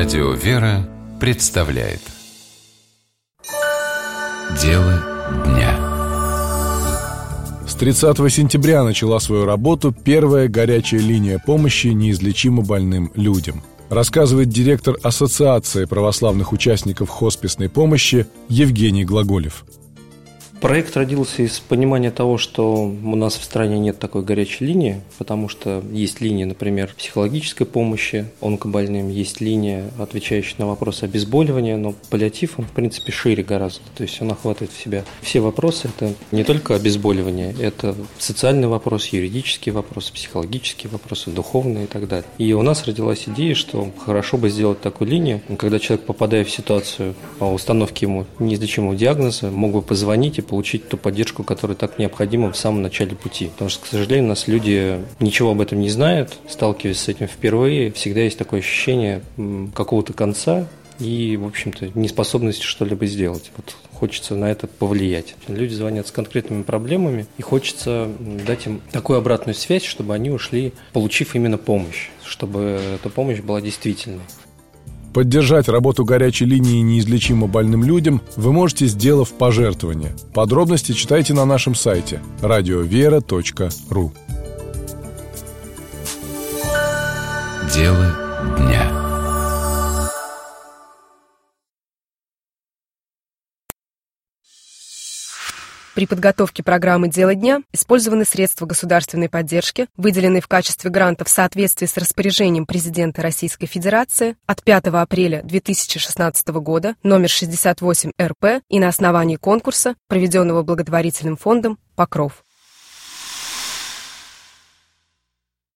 Радио «Вера» представляет «Дело дня». С 30 сентября начала свою работу первая горячая линия помощи неизлечимо больным людям. Рассказывает директор Ассоциации православных участников хосписной помощи Евгений Глаголев. Проект родился из понимания того, что у нас в стране нет такой горячей линии, потому что есть линия, например, психологической помощи онкобольным, есть линия, отвечающая на вопросы обезболивания, но паллиатив, он, в принципе, шире гораздо. То есть он охватывает в себя все вопросы. Это не только обезболивание, это социальный вопрос, юридический вопрос, психологические вопросы, духовные и так далее. И у нас родилась идея, что хорошо бы сделать такую линию, когда человек, попадая в ситуацию по установке ему неизлечимого диагноза, мог бы позвонить и получить ту поддержку, которая так необходима в самом начале пути. Потому что, к сожалению, у нас люди ничего об этом не знают, сталкиваясь с этим впервые, всегда есть такое ощущение какого-то конца и, в общем-то, неспособности что-либо сделать. Вот хочется на это повлиять. Люди звонят с конкретными проблемами, и хочется дать им такую обратную связь, чтобы они ушли, получив именно помощь, чтобы эта помощь была действительной. Поддержать работу горячей линии неизлечимо больным людям вы можете, сделав пожертвование. Подробности читайте на нашем сайте radiovera.ru. Дело дня. При подготовке программы «Дело дня» использованы средства государственной поддержки, выделенные в качестве грантов в соответствии с распоряжением президента Российской Федерации от 5 апреля 2016 года номер 68 РП и на основании конкурса, проведенного благотворительным фондом «Покров».